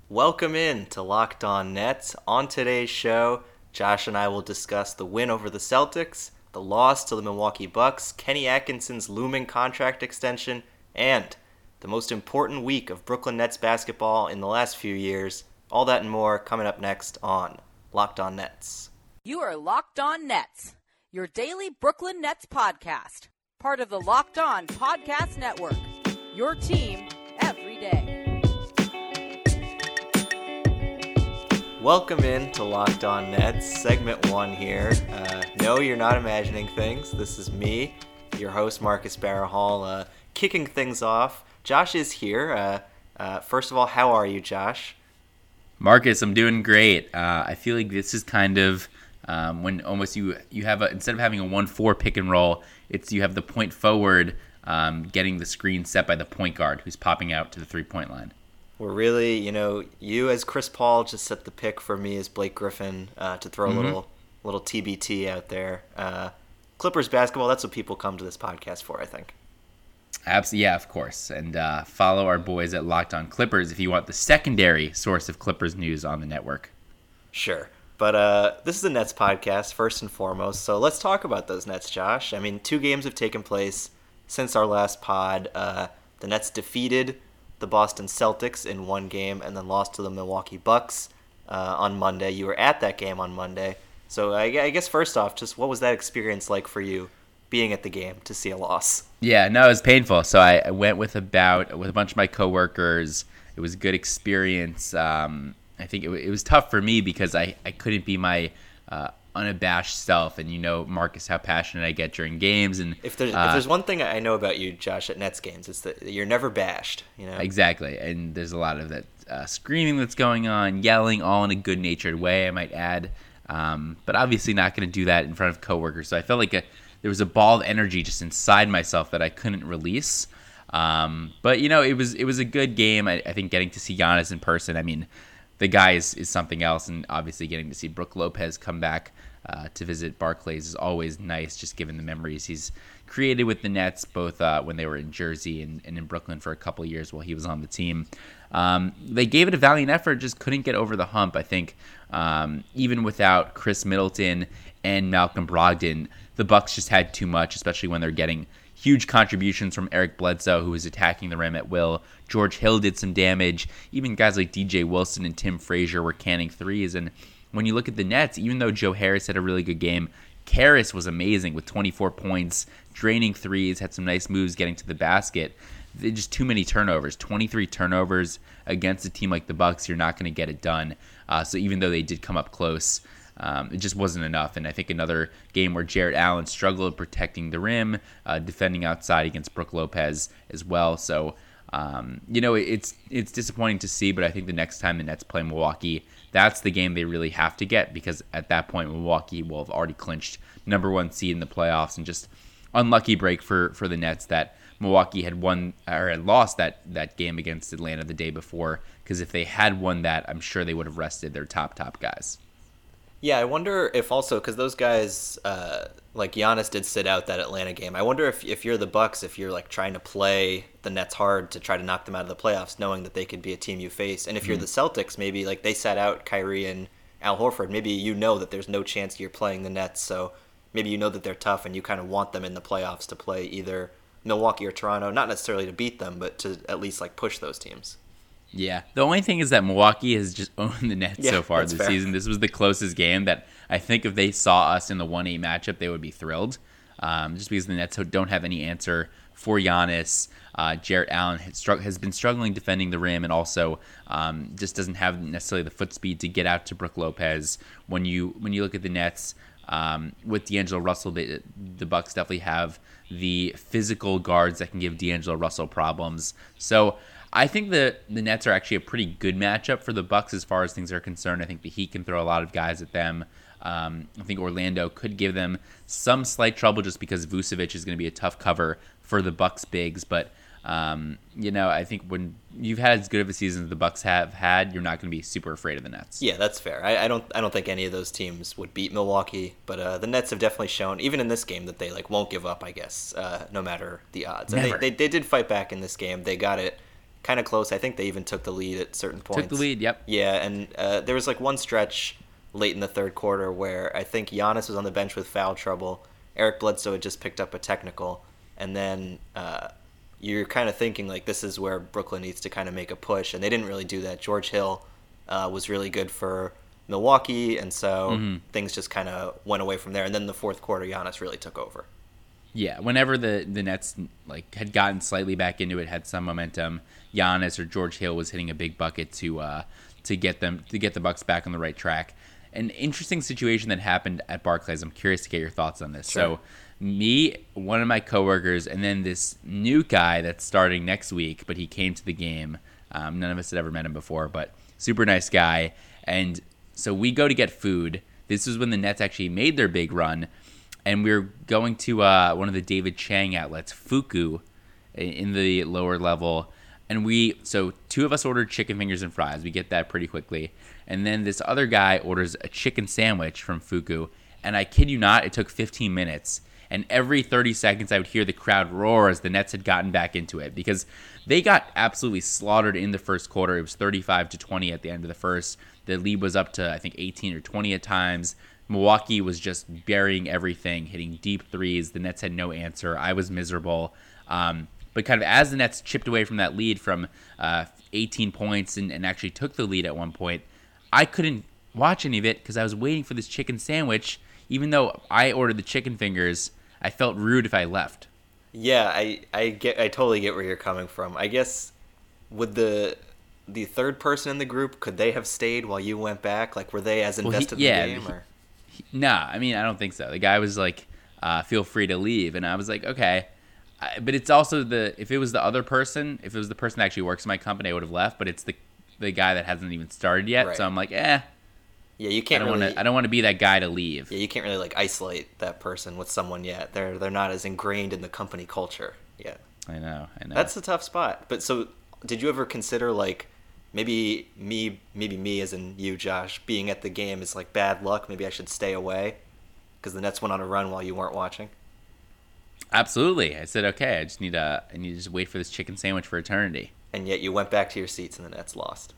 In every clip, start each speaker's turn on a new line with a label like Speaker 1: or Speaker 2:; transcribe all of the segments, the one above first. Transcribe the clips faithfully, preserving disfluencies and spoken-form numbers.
Speaker 1: Welcome in to Locked On Nets. On today's show, Josh and I will discuss the win over the Celtics, the loss to the Milwaukee Bucks, Kenny Atkinson's looming contract extension, and the most important week of Brooklyn Nets basketball in the last few years. All that and more coming up next on Locked On Nets.
Speaker 2: You are Locked On Nets, your daily Brooklyn Nets podcast, part of the Locked On Podcast Network, your team every day.
Speaker 1: Welcome in to Locked On Nets, segment one here. Uh, no, you're not imagining things. This is me, your host, Marcus Barahall, uh, kicking things off. Josh is here. Uh, uh, first of all, how are you, Josh?
Speaker 3: Marcus, I'm doing great. Uh, I feel like this is kind of um, when almost you you have a, instead of having a one four pick and roll, it's you have the point forward um, getting the screen set by the point guard who's popping out to the three-point line.
Speaker 1: We're really, you know, you as Chris Paul just set the pick for me as Blake Griffin uh, to throw
Speaker 3: Mm-hmm.
Speaker 1: a little little T B T out there. Uh, Clippers basketball, that's what people come to this podcast for, I think.
Speaker 3: Absolutely, yeah, of course. And uh, follow our boys at Locked On Clippers if you want the secondary source of Clippers news on the network.
Speaker 1: Sure. But uh, this is a Nets podcast, first and foremost, so let's talk about those Nets, Josh. I mean, two games have taken place since our last pod. Uh, the Nets defeated the Boston Celtics in one game and then lost to the Milwaukee Bucks uh, on Monday. You were at that game on Monday. So I, I guess first off, just what was that experience like for you being at the game to see a loss?
Speaker 3: Yeah, no, it was painful. So I, I went with about with a bunch of my coworkers. It was a good experience. Um, I think it, it was tough for me because I, I couldn't be my uh, unabashed self. And you know, Marcus, how passionate I get during games. And
Speaker 1: If there's,
Speaker 3: uh,
Speaker 1: if there's one thing I know about you, Josh, at Nets games, it's that you're never bashed. You know?
Speaker 3: Exactly. And there's a lot of that uh, screaming that's going on, yelling, all in a good-natured way, I might add. Um, but obviously not going to do that in front of coworkers. So I felt like a, there was a ball of energy just inside myself that I couldn't release. Um, but, you know, it was it was a good game. I, I think getting to see Giannis in person, I mean, the guy is, is something else. And obviously getting to see Brook Lopez come back uh, to visit Barclays is always nice, just given the memories he's created with the Nets, both uh, when they were in Jersey and, and in Brooklyn for a couple of years while he was on the team. Um, they gave it a valiant effort, just couldn't get over the hump. I think um, even without Chris Middleton and Malcolm Brogdon, the Bucks just had too much, especially when they're getting huge contributions from Eric Bledsoe, who was attacking the rim at will. George Hill did some damage. Even guys like D J Wilson and Tim Frazier were canning threes. And when you look at the Nets, even though Joe Harris had a really good game, Karras was amazing with twenty-four points, draining threes, had some nice moves getting to the basket. They just too many turnovers. twenty-three turnovers against a team like the Bucks, you're not going to get it done. Uh, so even though they did come up close, um, it just wasn't enough. And I think another game where Jarrett Allen struggled protecting the rim, uh, defending outside against Brook Lopez as well. So um, you know, it's it's disappointing to see, but I think the next time the Nets play Milwaukee, that's the game they really have to get, because at that point Milwaukee will have already clinched number one seed in the playoffs. And just unlucky break for, for the Nets that Milwaukee had won or had lost that, that game against Atlanta the day before, because if they had won that, I'm sure they would have rested their top, top guys.
Speaker 1: Yeah, I wonder if also, because those guys, uh, like Giannis did sit out that Atlanta game. I wonder if if you're the Bucks, if you're like trying to play the Nets hard to try to knock them out of the playoffs, knowing that they could be a team you face. And if you're
Speaker 3: Mm-hmm.
Speaker 1: the Celtics, maybe like they sat out Kyrie and Al Horford. Maybe you know that there's no chance you're playing the Nets, so maybe you know that they're tough and you kind of want them in the playoffs to play either Milwaukee or Toronto, not necessarily to beat them, but to at least like push those teams.
Speaker 3: Yeah. The only thing is that Milwaukee has just owned the Nets
Speaker 1: Yeah,
Speaker 3: so far
Speaker 1: that's
Speaker 3: this
Speaker 1: fair.
Speaker 3: season. This was the closest game that I think if they saw us in the one eight matchup, they would be thrilled. Um, just because the Nets don't have any answer for Giannis. Uh, Jarrett Allen has, strugg- has been struggling defending the rim, and also um, just doesn't have necessarily the foot speed to get out to Brook Lopez. When you when you look at the Nets um, with D'Angelo Russell, they, the Bucks definitely have the physical guards that can give D'Angelo Russell problems. So I think the the Nets are actually a pretty good matchup for the Bucks as far as things are concerned. I think the Heat can throw a lot of guys at them. Um, I think Orlando could give them some slight trouble just because Vucevic is going to be a tough cover for the Bucks bigs. But um, you know, I think when you've had as good of a season as the Bucks have had, you're not going to be super afraid of the Nets.
Speaker 1: Yeah, that's fair. I, I don't I don't think any of those teams would beat Milwaukee, but uh, the Nets have definitely shown, even in this game, that they like won't give up. I guess uh, no matter the odds. And they,
Speaker 3: Never.
Speaker 1: they they did fight back in this game. They got it kind of close. I think they even took the lead at certain points.
Speaker 3: Took the lead, yep.
Speaker 1: Yeah, and uh, there was like one stretch late in the third quarter where I think Giannis was on the bench with foul trouble. Eric Bledsoe had just picked up a technical, and then uh, you're kind of thinking like this is where Brooklyn needs to kind of make a push, and they didn't really do that. George Hill uh, was really good for Milwaukee, and so mm-hmm. things just kind of went away from there. And then in the fourth quarter, Giannis really took over.
Speaker 3: Yeah, whenever the, the Nets like had gotten slightly back into it, had some momentum, Giannis or George Hill was hitting a big bucket to uh, to get them to get the Bucks back on the right track. An interesting situation that happened at Barclays. I'm curious to get your thoughts on this. Sure. So, me, one of my coworkers, and then this new guy that's starting next week, but he came to the game. Um, none of us had ever met him before, but super nice guy. And so we go to get food. This was when the Nets actually made their big run. And we we're going to uh, one of the David Chang outlets, Fuku, in the lower level. And we, so two of us ordered chicken fingers and fries. We get that pretty quickly. And then this other guy orders a chicken sandwich from Fuku. And I kid you not, it took fifteen minutes. And every thirty seconds, I would hear the crowd roar as the Nets had gotten back into it. Because they got absolutely slaughtered in the first quarter. It was thirty-five to twenty at the end of the first. The lead was up to, I think, eighteen or twenty at times. Milwaukee was just burying everything, hitting deep threes. The Nets had no answer. I was miserable. Um, but kind of as the Nets chipped away from that lead from uh, eighteen points and, and actually took the lead at one point, I couldn't watch any of it because I was waiting for this chicken sandwich. Even though I ordered the chicken fingers, I felt rude if I left.
Speaker 1: Yeah, I, I get I totally get where you're coming from. I guess would the the third person in the group, could they have stayed while you went back? Like, were they as invested well, he, yeah, in the game? Or?
Speaker 3: He, he, nah, I mean, I don't think so. The guy was like, uh, feel free to leave. And I was like, okay. I, but it's also the, if it was the other person, if it was the person that actually works in my company, I would have left. But it's the the guy that hasn't even started yet. Right. So I'm like, eh.
Speaker 1: Yeah, you can't
Speaker 3: I don't
Speaker 1: really.
Speaker 3: Wanna, I don't want to be that guy to leave.
Speaker 1: Yeah, you can't really like isolate that person with someone yet. They're they're not as ingrained in the company culture yet.
Speaker 3: I know, I know.
Speaker 1: That's a tough spot. But so, did you ever consider like maybe me, maybe me as in you, Josh, being at the game is like bad luck? Maybe I should stay away because the Nets went on a run while you weren't watching.
Speaker 3: Absolutely, I said okay. I just need a. I need to just wait for this chicken sandwich for eternity.
Speaker 1: And yet you went back to your seats and the Nets lost.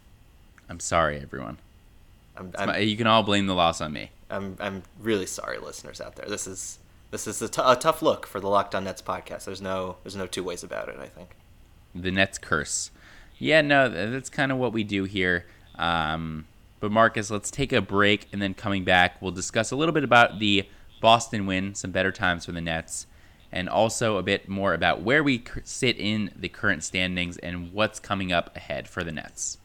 Speaker 3: I'm sorry, everyone.
Speaker 1: I'm, I'm,
Speaker 3: my, you can all blame the loss on me.
Speaker 1: I'm I'm really sorry, listeners out there. This is this is a, t- a tough look for the Locked On Nets podcast. There's no there's no two ways about it, I think.
Speaker 3: The Nets curse. Yeah, no, that's kind of what we do here. Um, but Marcus, let's take a break, and then coming back, we'll discuss a little bit about the Boston win, some better times for the Nets, and also a bit more about where we sit in the current standings and what's coming up ahead for the Nets.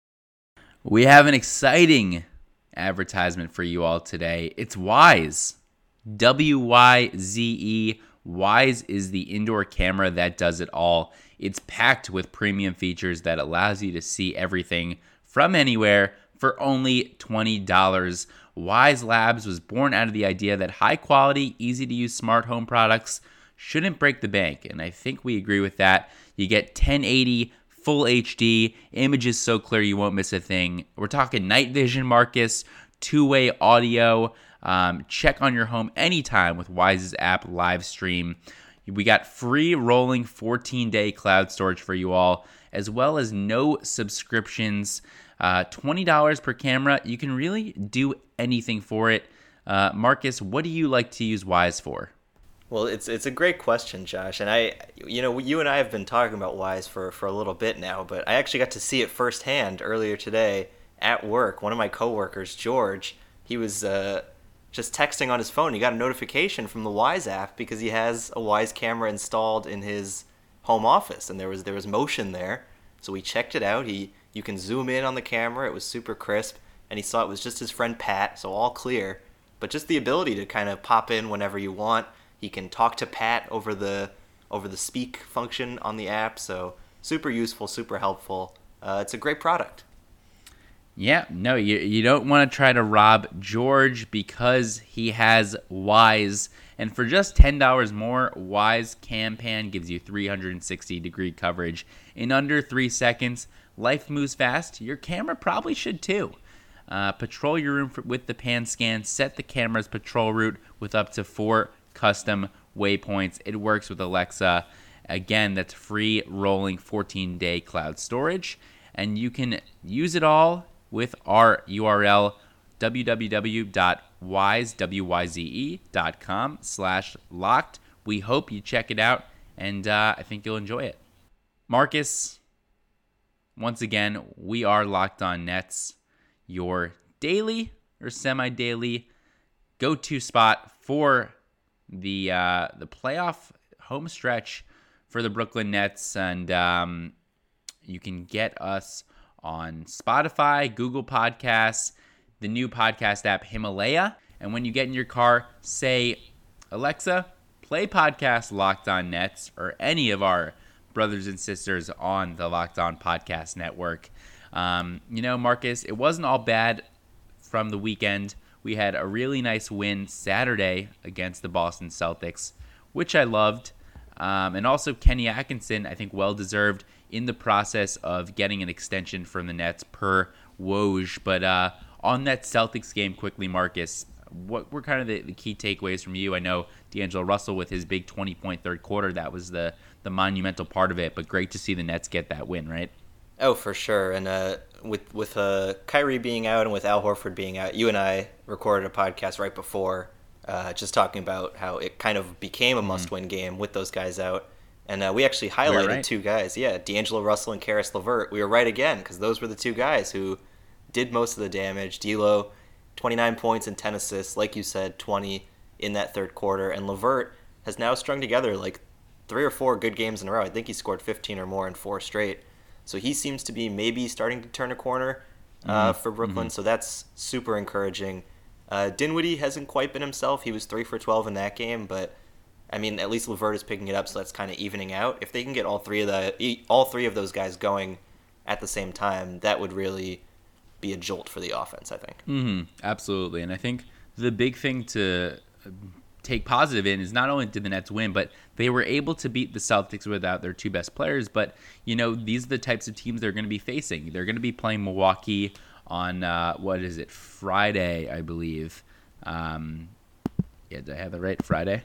Speaker 3: We have an exciting advertisement for you all today. It's Wyze. W Y Z E. Wyze is the indoor camera that does it all. It's packed with premium features that allows you to see everything from anywhere for only twenty dollars. Wyze Labs was born out of the idea that high-quality, easy-to-use smart home products shouldn't break the bank, and I think we agree with that. You get ten eighty Full H D, images so clear you won't miss a thing. We're talking night vision, Marcus, two-way audio. Um, check on your home anytime with Wyze's app live stream. We got free rolling fourteen-day cloud storage for you all, as well as no subscriptions. Uh, twenty dollars per camera. You can really do anything for it. Uh, Marcus, what do you like to use Wyze for?
Speaker 1: Well, it's it's a great question, Josh, and I, you know, you and I have been talking about Wyze for, for a little bit now, but I actually got to see it firsthand earlier today at work. One of my coworkers, George, he was uh, just texting on his phone. He got a notification from the Wyze app because he has a Wyze camera installed in his home office, and there was there was motion there, so we checked it out. He you can zoom in on the camera. It was super crisp, and he saw it was just his friend Pat, so all clear. But just the ability to kind of pop in whenever you want. He can talk to Pat over the over the speak function on the app, so super useful, super helpful. Uh, it's a great product.
Speaker 3: Yeah, no, you you don't want to try to rob George because he has Wyze. And for just ten dollars more, Wyze Cam Pan gives you three hundred sixty degree coverage in under three seconds. Life moves fast. Your camera probably should too. Uh, patrol your room for, with the pan scan. Set the camera's patrol route with up to four custom waypoints. It works with Alexa. Again, that's free rolling fourteen-day cloud storage, and you can use it all with our U R L, www.wyze.com slash locked. We hope you check it out, and uh, I think you'll enjoy it. Marcus, once again, we are Locked On Nets, your daily or semi-daily go-to spot for the uh, the playoff home stretch for the Brooklyn Nets, and um, you can get us on Spotify, Google Podcasts, the new podcast app Himalaya, and when you get in your car, say, Alexa, play podcast Locked On Nets, or any of our brothers and sisters on the Locked On Podcast Network. Um, you know, Marcus, it wasn't all bad from the weekend. We had a really nice win Saturday against the Boston Celtics, which I loved. Um, and also Kenny Atkinson, I think well-deserved in the process of getting an extension from the Nets per Woj. But uh, on that Celtics game, quickly, Marcus, what were kind of the, the key takeaways from you? I know D'Angelo Russell with his big twenty-point third quarter, that was the, the monumental part of it. But great to see the Nets get that win, right?
Speaker 1: Oh, for sure. And uh, with with uh, Kyrie being out and with Al Horford being out, you and I recorded a podcast right before uh, just talking about how it kind of became a must-win game with those guys out. And uh, we actually highlighted
Speaker 3: right.
Speaker 1: two guys. Yeah, D'Angelo Russell and Karis LeVert. We were right again because those were the two guys who did most of the damage. D'Lo, twenty-nine points and ten assists, like you said, twenty in that third quarter. And LeVert has now strung together like three or four good games in a row. I think he scored fifteen or more in four straight. So he seems to be maybe starting to turn a corner uh, mm-hmm. for Brooklyn. Mm-hmm. So that's super encouraging. Uh, Dinwiddie hasn't quite been himself. He was three for twelve in that game, but I mean, at least LeVert is picking it up, so that's kind of evening out. If they can get all three of the all three of those guys going at the same time, that would really be a jolt for the offense, I think.
Speaker 3: Mm-hmm. Absolutely, and I think the big thing to take positive in is not only did the Nets win, but they were able to beat the Celtics without their two best players. But, you know, these are the types of teams they're going to be facing. They're going to be playing Milwaukee on, uh, what is it, Friday, I believe. Um, yeah, did I have that right? Friday?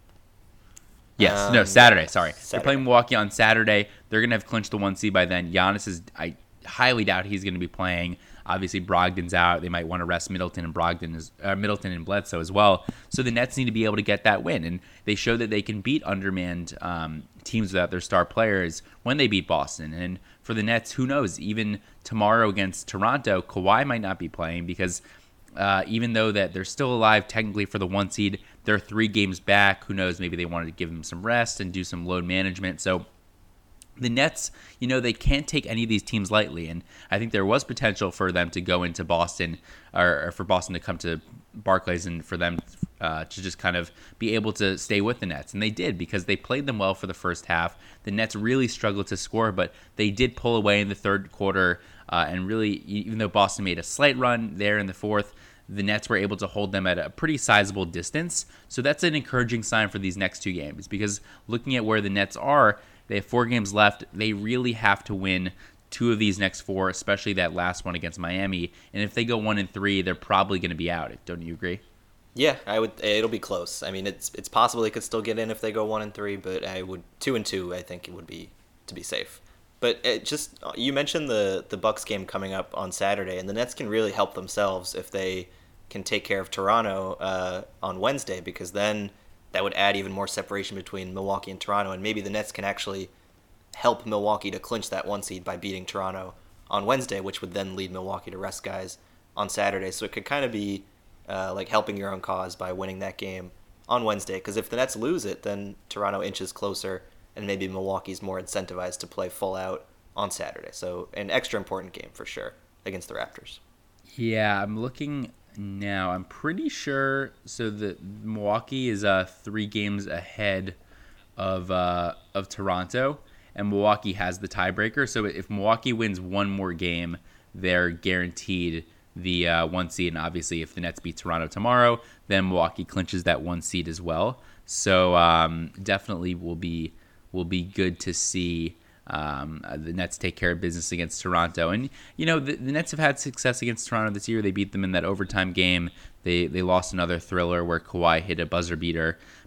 Speaker 3: Yes, um, no, Saturday, sorry. Saturday. They're playing Milwaukee on Saturday. They're going to have clinched the one seed by then. Giannis is, I highly doubt he's going to be playing. Obviously, Brogdon's out. They might want to rest Middleton and Brogdon, as, uh, Middleton and Bledsoe as well. So the Nets need to be able to get that win, and they show that they can beat undermanned um, teams without their star players when they beat Boston. And for the Nets, who knows? Even tomorrow against Toronto, Kawhi might not be playing because uh, even though that they're still alive technically for the one seed, they're three games back. Who knows? Maybe they wanted to give them some rest and do some load management. So the Nets, you know, they can't take any of these teams lightly, and I think there was potential for them to go into Boston, or, or for Boston to come to Barclays, and for them uh, to just kind of be able to stay with the Nets. And they did, because they played them well for the first half. The Nets really struggled to score, but they did pull away in the third quarter, uh, and really, even though Boston made a slight run there in the fourth, the Nets were able to hold them at a pretty sizable distance. So that's an encouraging sign for these next two games, because looking at where the Nets are, they have four games left. They really have to win two of these next four, especially that last one against Miami. And if they go one and three, they're probably going to be out. Don't you agree?
Speaker 1: Yeah, I would. It'll be close. I mean, it's it's possible they could still get in if they go one and three, but I would two and two. I think it would be to be safe. But it just you mentioned the the Bucks game coming up on Saturday, and the Nets can really help themselves if they can take care of Toronto uh, on Wednesday, because then that would add even more separation between Milwaukee and Toronto, and maybe the Nets can actually help Milwaukee to clinch that one seed by beating Toronto on Wednesday, which would then lead Milwaukee to rest guys on Saturday. So it could kind of be uh, like helping your own cause by winning that game on Wednesday, because if the Nets lose it, then Toronto inches closer, and maybe Milwaukee's more incentivized to play full out on Saturday. So an extra important game for sure against the Raptors.
Speaker 3: Yeah, I'm looking now. I'm pretty sure, so the Milwaukee is uh, three games ahead of uh, of Toronto, and Milwaukee has the tiebreaker. So if Milwaukee wins one more game, they're guaranteed the uh, one seed. And obviously, if the Nets beat Toronto tomorrow, then Milwaukee clinches that one seed as well. So um, definitely will be will be good to see um, the Nets take care of business against Toronto. And, you know, the, the Nets have had success against Toronto this year. They beat them in that overtime game. They they lost another thriller where Kawhi hit a buzzer beater. But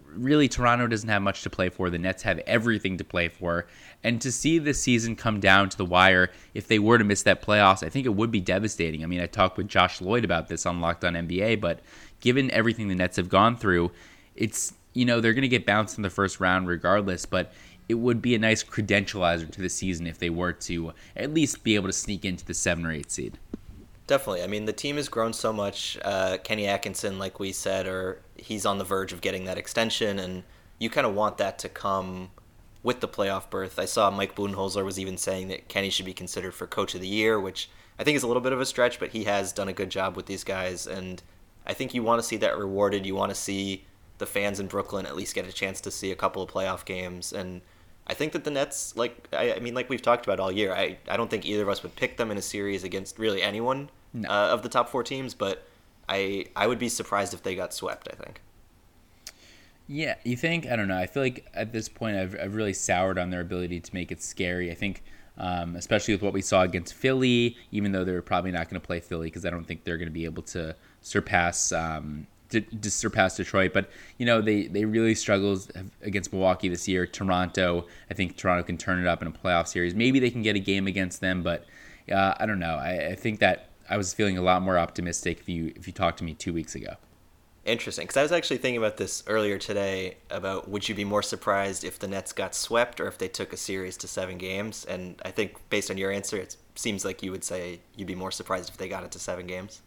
Speaker 3: really Toronto doesn't have much to play for. The Nets have everything to play for. And to see this season come down to the wire, if they were to miss that playoffs, I think it would be devastating. I mean, I talked with Josh Lloyd about this on Locked On N B A, but given everything the Nets have gone through, it's, you know, they're going to get bounced in the first round regardless, but it would be a nice credentializer to the season if they were to at least be able to sneak into the seven or eight seed.
Speaker 1: Definitely. I mean, the team has grown so much. Uh, Kenny Atkinson, like we said, or he's on the verge of getting that extension, and you kind of want that to come with the playoff berth. I saw Mike Budenholzer was even saying that Kenny should be considered for Coach of the Year, which I think is a little bit of a stretch, but he has done a good job with these guys, and I think you want to see that rewarded. You want to see the fans in Brooklyn at least get a chance to see a couple of playoff games, and I think that the Nets, like I, I mean, like we've talked about all year, I, I don't think either of us would pick them in a series against really anyone no. uh, of the top four teams, but I I would be surprised if they got swept, I think.
Speaker 3: Yeah, you think? I don't know. I feel like at this point I've, I've really soured on their ability to make it scary. I think, um, especially with what we saw against Philly, even though they're probably not going to play Philly because I don't think they're going to be able to surpass um, to, to surpass Detroit. But, you know, they, they really struggled against Milwaukee this year. Toronto, I think Toronto can turn it up in a playoff series. Maybe they can get a game against them, but uh, I don't know. I, I think that I was feeling a lot more optimistic if you if you talked to me two weeks ago.
Speaker 1: Interesting, because I was actually thinking about this earlier today about would you be more surprised if the Nets got swept or if they took a series to seven games? And I think based on your answer, it seems like you would say you'd be more surprised if they got it to seven games.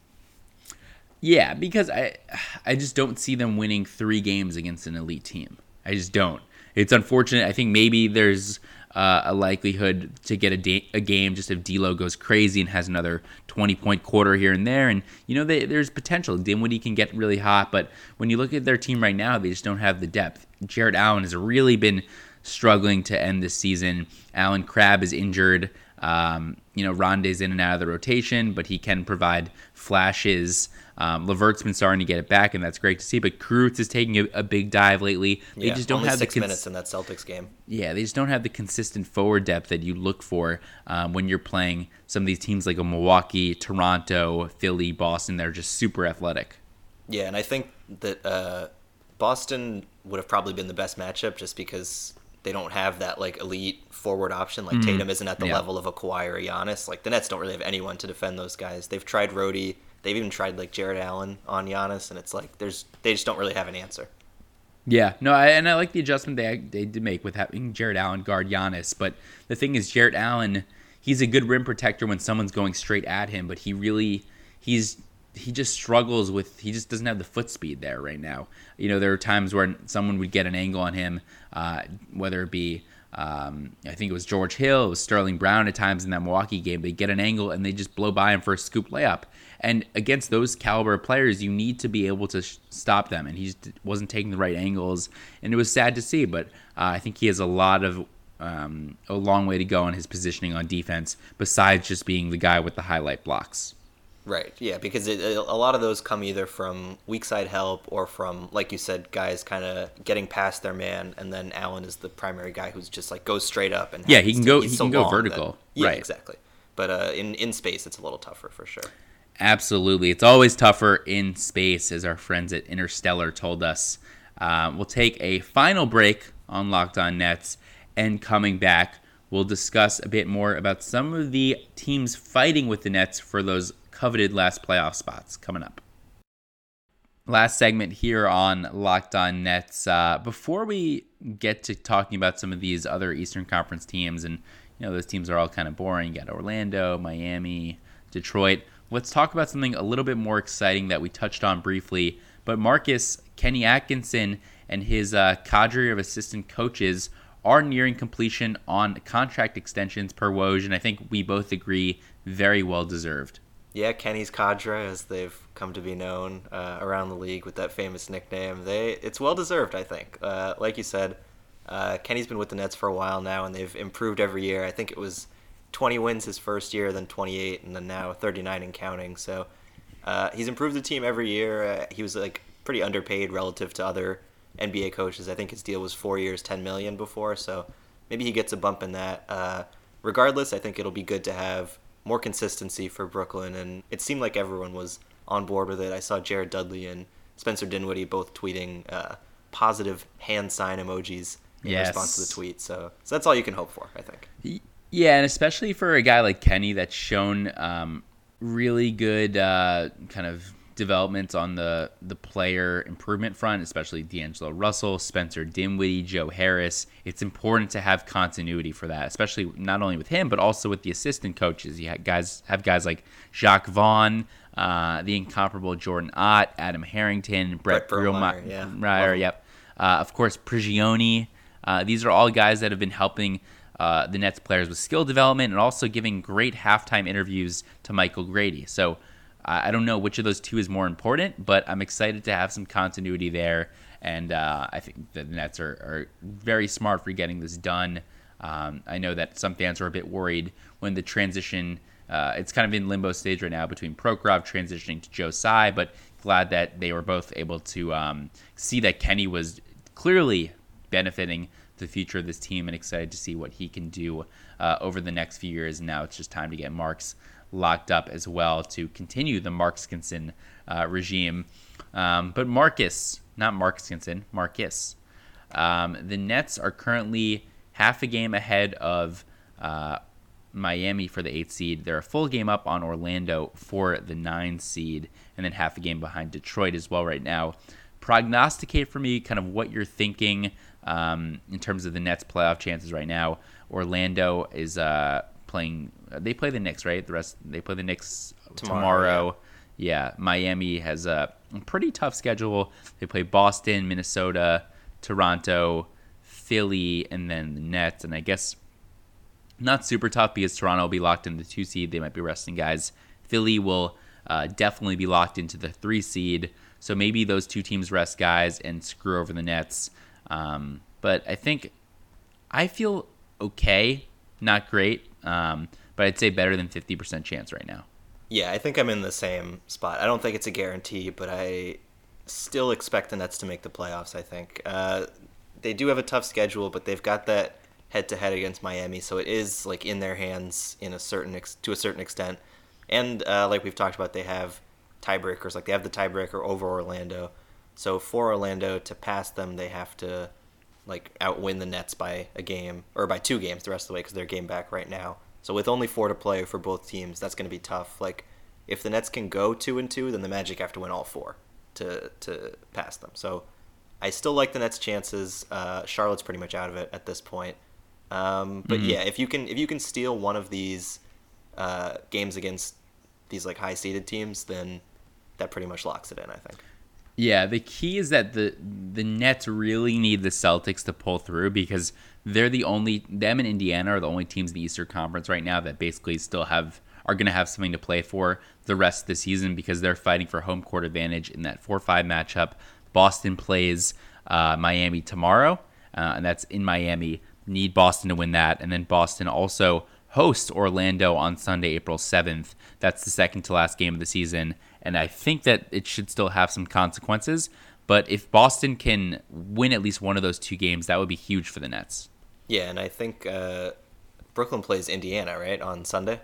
Speaker 3: Yeah, because I I just don't see them winning three games against an elite team. I just don't. It's unfortunate. I think maybe there's uh, a likelihood to get a, da- a game just if D'Lo goes crazy and has another twenty-point quarter here and there. And, you know, they, there's potential. Dinwiddie can get really hot. But when you look at their team right now, they just don't have the depth. Jarrett Allen has really been struggling to end this season. Allen Crabbe is injured. Um, you know, Rondé's in and out of the rotation, but he can provide flashes. Um, LeVert's been starting to get it back, and that's great to see. But Kurucs is taking a, a big dive lately. They
Speaker 1: yeah,
Speaker 3: just don't
Speaker 1: only
Speaker 3: have
Speaker 1: six
Speaker 3: the cons-
Speaker 1: minutes in that Celtics game.
Speaker 3: Yeah, they just don't have the consistent forward depth that you look for um, when you're playing some of these teams like a Milwaukee, Toronto, Philly, Boston. They're just super athletic.
Speaker 1: Yeah, and I think that uh, Boston would have probably been the best matchup just because they don't have that like elite forward option. Like mm-hmm. Tatum isn't at the yeah. level of a Kawhi or Giannis. Like the Nets don't really have anyone to defend those guys. They've tried Rhodey. They've even tried like Jarrett Allen on Giannis, and it's like there's they just don't really have an answer.
Speaker 3: Yeah, no, I, and I like the adjustment they they did make with having Jarrett Allen guard Giannis. But the thing is, Jarrett Allen, he's a good rim protector when someone's going straight at him, but he really he's he just struggles with he just doesn't have the foot speed there right now. You know, there are times where someone would get an angle on him, uh, whether it be. Um, I think it was George Hill, it was Sterling Brown at times in that Milwaukee game. They get an angle and they just blow by him for a scoop layup. And against those caliber of players, you need to be able to sh- stop them. And he just wasn't taking the right angles. And it was sad to see, but uh, I think he has a lot of um, a long way to go on his positioning on defense, besides just being the guy with the highlight blocks.
Speaker 1: Right, yeah, because it, a lot of those come either from weak side help or from, like you said, guys kind of getting past their man, and then Allen is the primary guy who's just like goes straight up and
Speaker 3: yeah, he can
Speaker 1: to,
Speaker 3: go he
Speaker 1: so
Speaker 3: can go vertical,
Speaker 1: that, yeah,
Speaker 3: right?
Speaker 1: Exactly. But uh, in in space, it's a little tougher for sure.
Speaker 3: Absolutely, it's always tougher in space, as our friends at Interstellar told us. Uh, we'll take a final break on Locked On Nets, and coming back, we'll discuss a bit more about some of the teams fighting with the Nets for those coveted last playoff spots coming up. Last segment here on Locked On Nets. Uh, before we get to talking about some of these other Eastern Conference teams, and you know those teams are all kind of boring. You got Orlando, Miami, Detroit. Let's talk about something a little bit more exciting that we touched on briefly. But Marcus, Kenny Atkinson, and his uh, cadre of assistant coaches are nearing completion on contract extensions per Woj, and I think we both agree very well deserved.
Speaker 1: Yeah, Kenny's cadre, as they've come to be known uh, around the league with that famous nickname, they it's well deserved, I think. Uh, like you said, uh, Kenny's been with the Nets for a while now, and they've improved every year. I think it was twenty wins his first year, then twenty-eight, and then now thirty-nine and counting. So uh, he's improved the team every year. Uh, he was like pretty underpaid relative to other N B A coaches. I think his deal was four years, ten million dollars before, so maybe he gets a bump in that. Uh, regardless, I think it'll be good to have more consistency for Brooklyn, and it seemed like everyone was on board with it. I saw Jared Dudley and Spencer Dinwiddie both tweeting uh, positive hand sign emojis in
Speaker 3: Yes.
Speaker 1: response to the tweet. So, so that's all you can hope for, I think.
Speaker 3: Yeah, and especially for a guy like Kenny that's shown um, really good uh, kind of developments on the the player improvement front, especially D'Angelo Russell, Spencer Dinwiddie, Joe Harris. It's important to have continuity for that, especially not only with him, but also with the assistant coaches. You have guys have guys like Jacques Vaughn, uh, the incomparable Jordan Ott, Adam Harrington, Brett,
Speaker 1: Brett Brillmeyer,
Speaker 3: Brillmeyer,
Speaker 1: yeah.
Speaker 3: Brillmeyer, yep. Uh, of course, Prigioni. Uh, these are all guys that have been helping uh, the Nets players with skill development and also giving great halftime interviews to Michael Grady. So I don't know which of those two is more important, but I'm excited to have some continuity there. And uh, I think the Nets are, are very smart for getting this done. Um, I know that some fans were a bit worried when the transition, uh, it's kind of in limbo stage right now between Prokhorov transitioning to Joe Tsai, but glad that they were both able to um, see that Kenny was clearly benefiting the future of this team, and excited to see what he can do uh, over the next few years. Now it's just time to get Marks locked up as well to continue the Markskinson uh, regime. Um, but Marcus, not Markskinson, Marcus. Um, the Nets are currently half a game ahead of uh, Miami for the eighth seed. They're a full game up on Orlando for the nine seed, and then half a game behind Detroit as well right now. Prognosticate for me kind of what you're thinking um, in terms of the Nets' playoff chances right now. Orlando is uh, playing. They play the Knicks, right? The rest they play the Knicks tomorrow. tomorrow. Yeah. yeah, Miami has a pretty tough schedule. They play Boston, Minnesota, Toronto, Philly, and then the Nets. And I guess not super tough because Toronto will be locked in the two seed. They might be resting guys. Philly will uh, definitely be locked into the three seed. So maybe those two teams rest guys and screw over the Nets. Um, but I think I feel okay, not great, um, but I'd say better than fifty percent chance right now.
Speaker 1: Yeah, I think I'm in the same spot. I don't think it's a guarantee, but I still expect the Nets to make the playoffs, I think. Uh, they do have a tough schedule, but they've got that head-to-head against Miami, so it is like in their hands in a certain ex- to a certain extent. And uh, like we've talked about, they have tiebreakers. Like they have the tiebreaker over Orlando. So for Orlando to pass them, they have to like outwin the Nets by a game or by two games the rest of the way because they're game back right now. So with only four to play for both teams, that's going to be tough. Like if the Nets can go two and two, then the Magic have to win all four to to pass them. So I still like the Nets' chances. Uh, Charlotte's pretty much out of it at this point. Um, but mm-hmm. yeah, if you can if you can steal one of these uh, games against these like high seeded teams, then that pretty much locks it in, I think.
Speaker 3: Yeah, the key is that the the Nets really need the Celtics to pull through because they're the only them and Indiana are the only teams in the Eastern Conference right now that basically still have are going to have something to play for the rest of the season because they're fighting for home court advantage in that four five matchup. Boston plays uh, Miami tomorrow, uh, and that's in Miami. Need Boston to win that, and then Boston also hosts Orlando on Sunday, April seventh. That's the second to last game of the season, and I think that it should still have some consequences. But if Boston can win at least one of those two games, that would be huge for the Nets.
Speaker 1: Yeah, and I think uh, Brooklyn plays Indiana, right, on Sunday?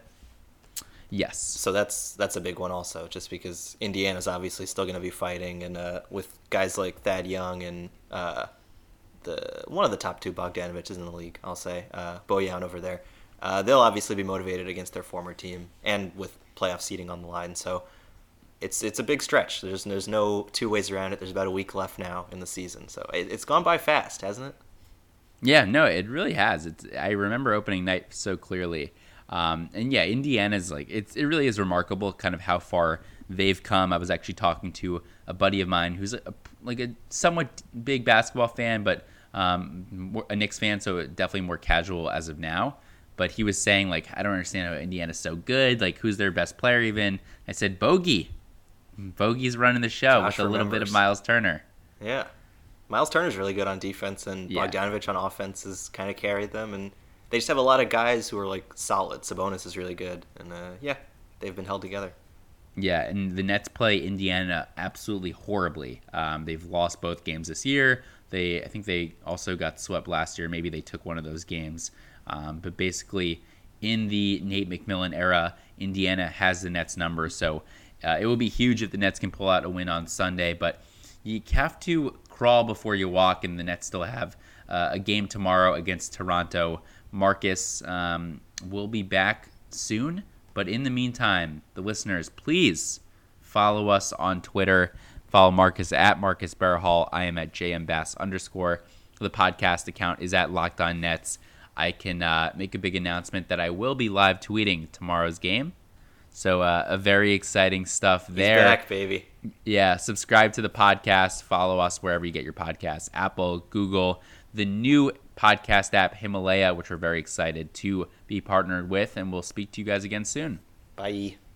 Speaker 3: Yes.
Speaker 1: So that's that's a big one also, just because Indiana's obviously still going to be fighting, and uh, with guys like Thad Young and uh, the one of the top two Bogdanoviches in the league, I'll say, uh, Bojan over there, uh, they'll obviously be motivated against their former team and with playoff seeding on the line. So it's it's a big stretch. There's there's no two ways around it. There's about a week left now in the season, so it, it's gone by fast, hasn't it?
Speaker 3: Yeah, no, it really has. It's I remember opening night so clearly. Um, and yeah, Indiana's like it's it really is remarkable kind of how far they've come. I was actually talking to a buddy of mine who's a, like a somewhat big basketball fan, but um, a Knicks fan, so definitely more casual as of now. But he was saying like, I don't understand how Indiana's so good. Like, who's their best player even? I said Bogey. Bogey's running the show
Speaker 1: Josh
Speaker 3: with a little
Speaker 1: remembers.
Speaker 3: bit of Miles Turner.
Speaker 1: Yeah, Miles Turner's really good on defense, and
Speaker 3: Yeah.
Speaker 1: Bogdanovich on offense has kind of carried them, and they just have a lot of guys who are like solid. Sabonis is really good, and uh, yeah, they've been held together.
Speaker 3: Yeah, and the Nets play Indiana absolutely horribly. Um, they've lost both games this year. They, I think they also got swept last year. Maybe they took one of those games. Um, but basically, in the Nate McMillan era, Indiana has the Nets number. So uh, it will be huge if the Nets can pull out a win on Sunday. But you have to crawl before you walk, and the Nets still have uh, a game tomorrow against Toronto. Marcus um, will be back soon, but in the meantime, the listeners, please follow us on Twitter. Follow Marcus at Marcus Barahall. I am at jmbass underscore. The podcast account is at Locked On Nets. I can uh, make a big announcement that I will be live tweeting tomorrow's game. So uh, a very exciting stuff there.
Speaker 1: He's back, baby.
Speaker 3: Yeah, subscribe to the podcast. Follow us wherever you get your podcasts. Apple, Google, the new podcast app Himalaya, which we're very excited to be partnered with. And we'll speak to you guys again soon.
Speaker 1: Bye.